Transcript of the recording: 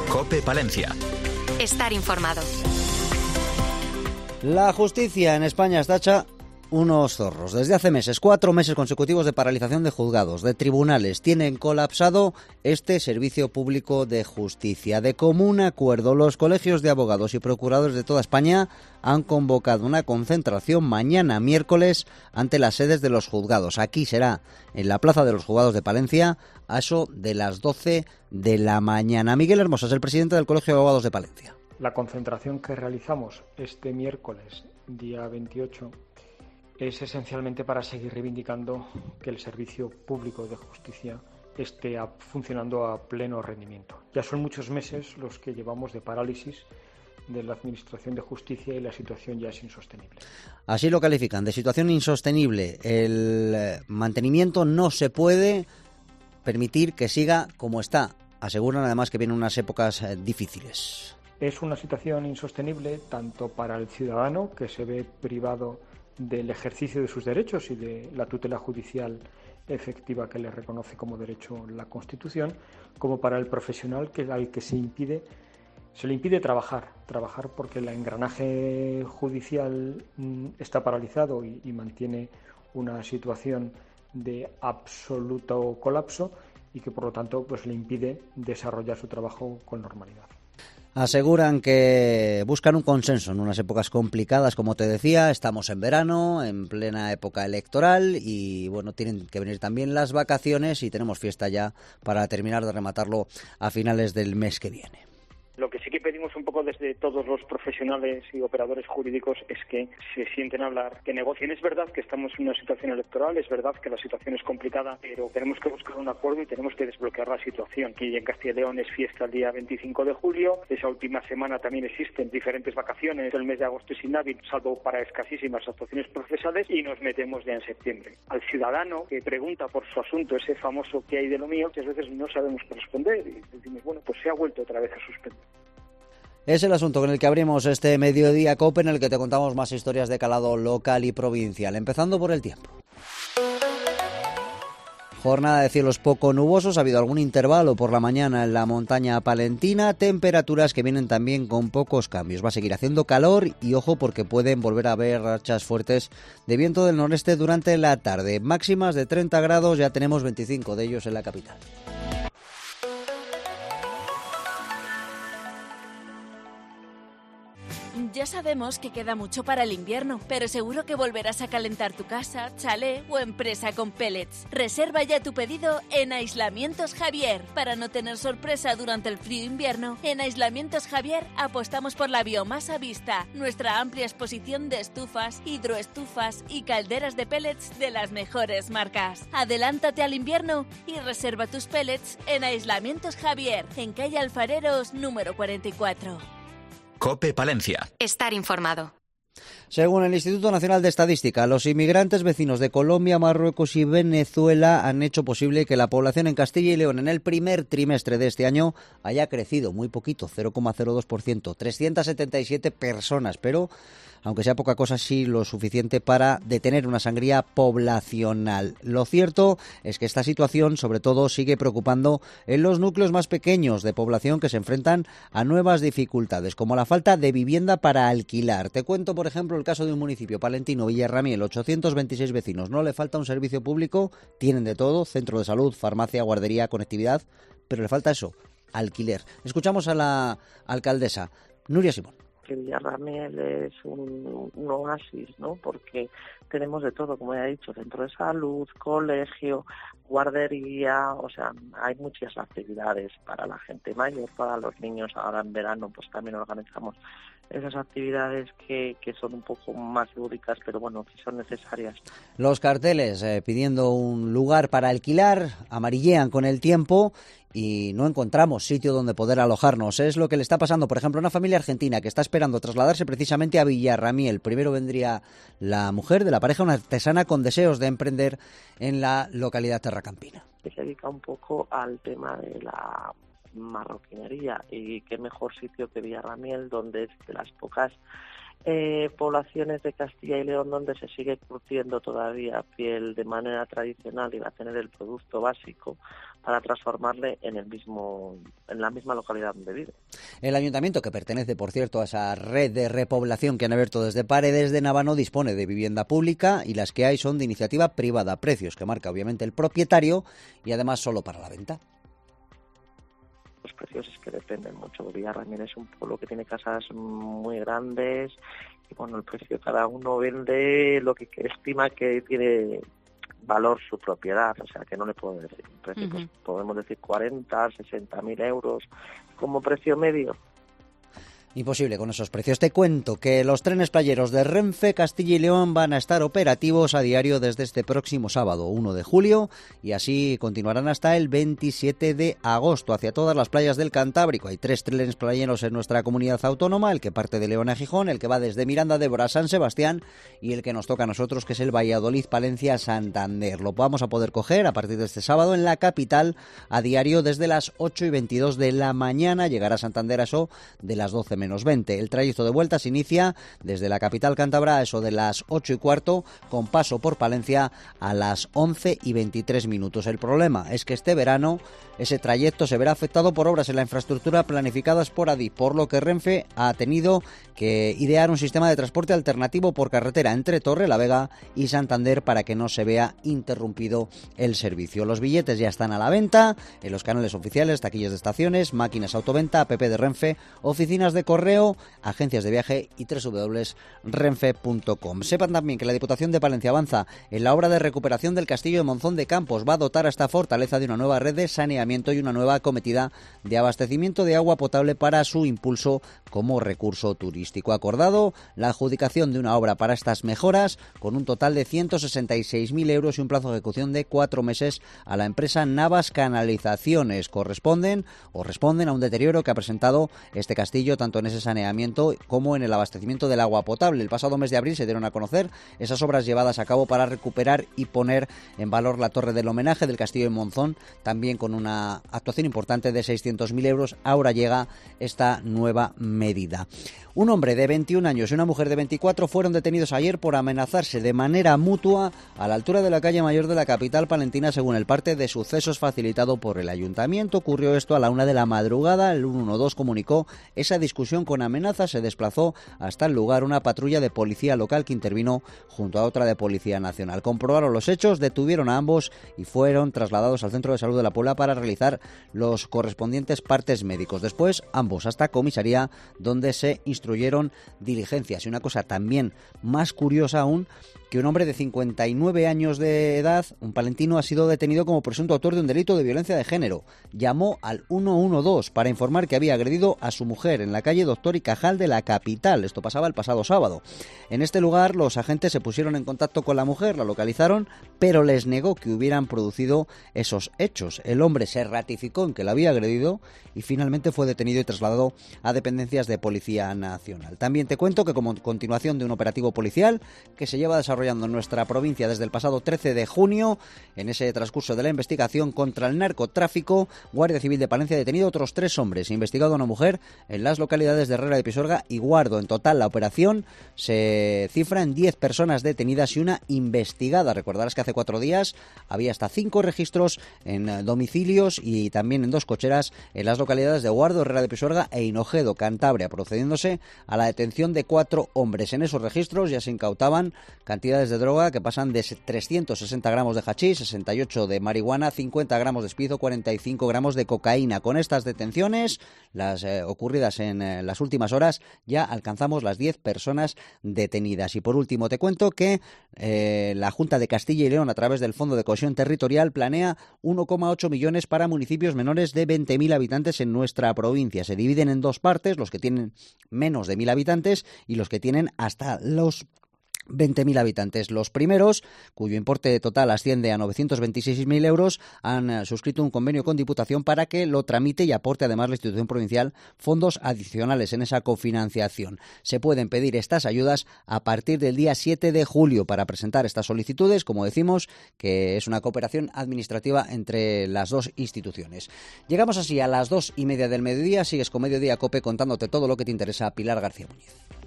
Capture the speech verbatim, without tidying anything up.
COPE Palencia. Estar informado. La justicia en España está hecha unos zorros. Desde hace meses, cuatro meses consecutivos de paralización de juzgados, de tribunales, tienen colapsado este servicio público de justicia. De común acuerdo, los colegios de abogados y procuradores de toda España han convocado una concentración mañana miércoles ante las sedes de los juzgados. Aquí será en la Plaza de los Juzgados de Palencia a eso de las doce de la mañana. Miguel Hermosa es el presidente del Colegio de Abogados de Palencia. La concentración que realizamos este miércoles, día veintiocho, es esencialmente para seguir reivindicando que el servicio público de justicia esté a, funcionando a pleno rendimiento. Ya son muchos meses los que llevamos de parálisis de la Administración de Justicia y la situación ya es insostenible. Así lo califican, de situación insostenible. El mantenimiento no se puede permitir que siga como está. Aseguran además que vienen unas épocas difíciles. Es una situación insostenible tanto para el ciudadano, que se ve privado del ejercicio de sus derechos y de la tutela judicial efectiva que le reconoce como derecho la Constitución, como para el profesional que, al que se impide, se le impide trabajar, trabajar porque el engranaje judicial está paralizado y, y mantiene una situación de absoluto colapso y que por lo tanto pues le impide desarrollar su trabajo con normalidad. Aseguran que buscan un consenso en unas épocas complicadas, como te decía, estamos en verano, en plena época electoral y bueno, tienen que venir también las vacaciones y tenemos fiesta ya para terminar de rematarlo a finales del mes que viene. Lo que sí que pedimos un poco desde todos los profesionales y operadores jurídicos es que se sienten a hablar, que negocien. Es verdad que estamos en una situación electoral, es verdad que la situación es complicada, pero tenemos que buscar un acuerdo y tenemos que desbloquear la situación. Aquí en Castilla y León es fiesta el día veinticinco de julio, esa última semana también existen diferentes vacaciones, el mes de agosto es inhábil, salvo para escasísimas actuaciones procesales, y nos metemos ya en septiembre. Al ciudadano que pregunta por su asunto, ese famoso ¿qué hay de lo mío?, muchas veces no sabemos qué responder y decimos, bueno, pues se ha vuelto otra vez a suspender. Es el asunto con el que abrimos este Mediodía COPE, en el que te contamos más historias de calado local y provincial, empezando por el tiempo. Jornada de cielos poco nubosos, ha habido algún intervalo por la mañana en la montaña palentina, temperaturas que vienen también con pocos cambios. Va a seguir haciendo calor y ojo porque pueden volver a haber rachas fuertes de viento del noreste durante la tarde. Máximas de treinta grados, ya tenemos veinticinco de ellos en la capital. Ya sabemos que queda mucho para el invierno, pero seguro que volverás a calentar tu casa, chalet o empresa con pellets. Reserva ya tu pedido en Aislamientos Javier. Para no tener sorpresa durante el frío invierno, en Aislamientos Javier apostamos por la biomasa vista, nuestra amplia exposición de estufas, hidroestufas y calderas de pellets de las mejores marcas. Adelántate al invierno y reserva tus pellets en Aislamientos Javier, en calle Alfareros número cuarenta y cuatro. COPE Palencia. Estar informado. Según el Instituto Nacional de Estadística, los inmigrantes vecinos de Colombia, Marruecos y Venezuela han hecho posible que la población en Castilla y León en el primer trimestre de este año haya crecido muy poquito, cero coma cero dos por ciento, trescientas setenta y siete personas, pero aunque sea poca cosa, sí lo suficiente para detener una sangría poblacional. Lo cierto es que esta situación, sobre todo, sigue preocupando en los núcleos más pequeños de población que se enfrentan a nuevas dificultades, como la falta de vivienda para alquilar. Te cuento, por ejemplo, el caso de un municipio palentino, Villarramiel, ochocientos veintiséis vecinos. No le falta un servicio público, tienen de todo, centro de salud, farmacia, guardería, conectividad, pero le falta eso, alquiler. Escuchamos a la alcaldesa, Nuria Simón. Que Villarramiel es un, un oasis, ¿no? Porque tenemos de todo, como ya he dicho, centro de salud, colegio, guardería, o sea, hay muchas actividades para la gente mayor, para los niños. Ahora en verano pues también organizamos esas actividades que, que son un poco más lúdicas, pero bueno, que son necesarias. Los carteles eh, pidiendo un lugar para alquilar amarillean con el tiempo y no encontramos sitio donde poder alojarnos. Es lo que le está pasando, por ejemplo, a una familia argentina que está esperando trasladarse precisamente a Villarramiel. Primero vendría la mujer de la pareja, una artesana con deseos de emprender en la localidad terracampina. Se dedica un poco al tema de la marroquinería y qué mejor sitio que Villarramiel, donde es de las pocas eh, poblaciones de Castilla y León donde se sigue curtiendo todavía piel de manera tradicional y va a tener el producto básico para transformarle en el mismo, en la misma localidad donde vive. El ayuntamiento, que pertenece, por cierto, a esa red de repoblación que han abierto desde Paredes de Navano, dispone de vivienda pública y las que hay son de iniciativa privada, precios que marca obviamente el propietario y además solo para la venta. Los precios es que dependen mucho. Villarramín es un pueblo que tiene casas muy grandes y bueno, el precio cada uno vende lo que estima que tiene valor su propiedad, o sea que no le puedo decir un precio, uh-huh. Pues podemos decir cuarenta, sesenta mil euros como precio medio. Imposible con esos precios. Te cuento que los trenes playeros de Renfe Castilla y León van a estar operativos a diario desde este próximo sábado, uno de julio, y así continuarán hasta el veintisiete de agosto hacia todas las playas del Cantábrico. Hay tres trenes playeros en nuestra comunidad autónoma, el que parte de León a Gijón, el que va desde Miranda de Ebro a San Sebastián y el que nos toca a nosotros, que es el Valladolid-Palencia-Santander. Lo vamos a poder coger a partir de este sábado en la capital a diario desde las ocho y veintidós de la mañana. Llegará a Santander a eso de las doce menos veinte. El trayecto de vuelta se inicia desde la capital cántabra a eso de las ocho y cuarto, con paso por Palencia a las once y veintitrés minutos. El problema es que este verano ese trayecto se verá afectado por obras en la infraestructura planificadas por Adif, por lo que Renfe ha tenido que idear un sistema de transporte alternativo por carretera entre Torrelavega y Santander para que no se vea interrumpido el servicio. Los billetes ya están a la venta en los canales oficiales, taquillas de estaciones, máquinas autoventa, app de Renfe, oficinas de correo, agencias de viaje y doble u doble u doble u punto renfe punto com. Sepan también que la Diputación de Palencia avanza en la obra de recuperación del Castillo de Monzón de Campos. Va a dotar a esta fortaleza de una nueva red de saneamiento y una nueva acometida de abastecimiento de agua potable para su impulso como recurso turístico. Acordado la adjudicación de una obra para estas mejoras con un total de ciento sesenta y seis mil euros y un plazo de ejecución de cuatro meses a la empresa Navas Canalizaciones. Corresponden o responden a un deterioro que ha presentado este castillo tanto en ese saneamiento como en el abastecimiento del agua potable. El pasado mes de abril se dieron a conocer esas obras llevadas a cabo para recuperar y poner en valor la torre del homenaje del Castillo de Monzón, también con una actuación importante de seiscientos mil euros. Ahora llega esta nueva medida. Un hombre de veintiún años y una mujer de veinticuatro fueron detenidos ayer por amenazarse de manera mutua a la altura de la calle Mayor de la capital palentina, según el parte de sucesos facilitado por el ayuntamiento. Ocurrió esto a la una de la madrugada. El ciento doce comunicó esa discusión con amenazas. Se desplazó hasta el lugar una patrulla de policía local que intervino junto a otra de Policía Nacional. Comprobaron los hechos, detuvieron a ambos y fueron trasladados al centro de salud de la Puebla para realizar los correspondientes partes médicos. Después, ambos hasta comisaría, donde se instruyeron diligencias. Y una cosa también más curiosa aún, que un hombre de cincuenta y nueve años de edad, un palentino, ha sido detenido como presunto autor de un delito de violencia de género. Llamó al ciento doce para informar que había agredido a su mujer en la calle Doctor y Cajal de la capital. Esto pasaba el pasado sábado. En este lugar, los agentes se pusieron en contacto con la mujer, la localizaron, pero les negó que hubieran producido esos hechos. El hombre se ratificó en que la había agredido y finalmente fue detenido y trasladado a dependencias de Policía Nacional. También te cuento que, como continuación de un operativo policial que se lleva desarrollando en nuestra provincia desde el pasado trece de junio, en ese transcurso de la investigación contra el narcotráfico, Guardia Civil de Palencia ha detenido otros tres hombres, investigado a una mujer en las localidades de Herrera de Pisuerga y Guardo. En total, la operación se cifra en diez personas detenidas y una investigada. Recordarás que hace cuatro días había hasta cinco registros en domicilios y también en dos cocheras en las localidades de Guardo, Herrera de Pisuerga e Hinojedo, Cantabria, procediéndose a la detención de cuatro hombres. En esos registros ya se incautaban cantidades de droga que pasan de trescientos sesenta gramos de hachís, sesenta y ocho de marihuana, cincuenta gramos de espizo, cuarenta y cinco gramos de cocaína. Con estas detenciones, las eh, ocurridas en eh, las últimas horas, ya alcanzamos las diez personas detenidas. Y por último te cuento que eh, la Junta de Castilla y León, a través del Fondo de Cohesión Territorial, planea uno coma ocho millones para municipios menores de veinte mil habitantes en nuestra provincia. Se dividen en dos partes, los que tienen menos de mil habitantes y los que tienen hasta los veinte mil habitantes. Los primeros, cuyo importe total asciende a novecientos veintiséis mil euros, han suscrito un convenio con Diputación para que lo tramite y aporte además la institución provincial fondos adicionales en esa cofinanciación. Se pueden pedir estas ayudas a partir del día siete de julio para presentar estas solicitudes, como decimos, que es una cooperación administrativa entre las dos instituciones. Llegamos así a las dos y media del mediodía. Sigues con Mediodía Cope contándote todo lo que te interesa. Pilar García Muñiz.